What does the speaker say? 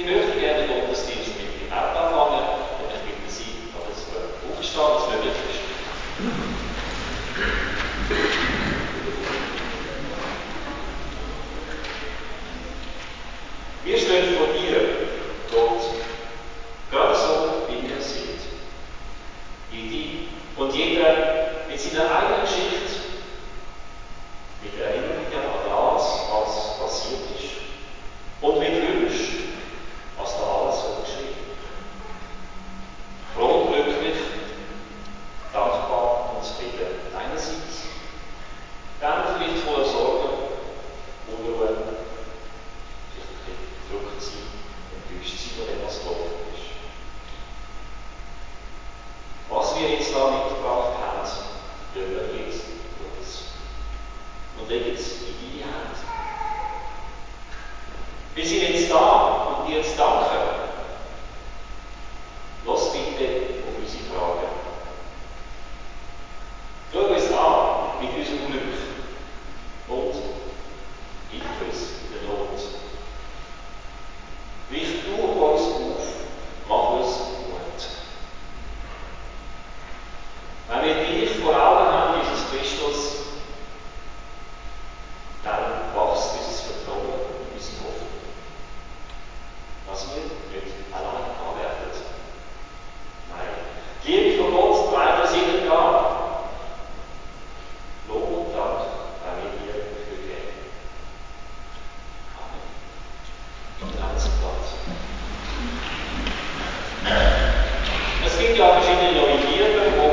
Ich möchte gerne den Gottesdienst mit dem Gebet anfangen und ich bitte Sie, dass wir aufstehen, was möglich ist. Wir stehen vor dir, Gott, gerade so, wie wir sind. Jede und jeder mit seiner eigenen Geschichte, mit Erinnerungen an das, was passiert ist und mit Wünschen, was da alles so geschieht. Froh und glücklich, dankbar und zufrieden deinerseits. Dann vielleicht voller Sorgen, Unruhe, vielleicht ein bisschen gedrückt sein, enttäuscht sein von dem, was gelaufen ist. Was wir jetzt da mitgebracht haben, lassen wir jetzt los. Und legen es in deine Hand. Wir sind jetzt da und dir jetzt danken. Lass bitte auf unsere Fragen. Schau uns an mit unserem Glück und hilf uns in der Not. Richt du uns auf, mach uns gut. Wenn wir dich vor Augen haben, Jesus Christus, dann wächst unser Vertrauen und unsere Hoffnung, dass wir nicht allein da werden. Nein, die Liebe von Gott treibt uns ihnen an. Lob und Dank, wenn wir dir dafür geben. Amen. Und dann ist Platz. Es gibt ja verschiedene neue Lieder,